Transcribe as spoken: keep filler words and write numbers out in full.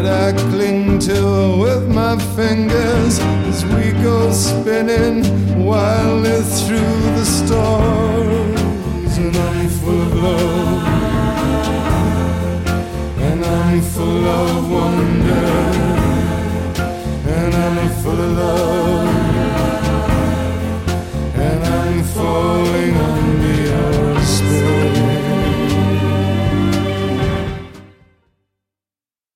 I cling to with my fingers as we go spinning wildly through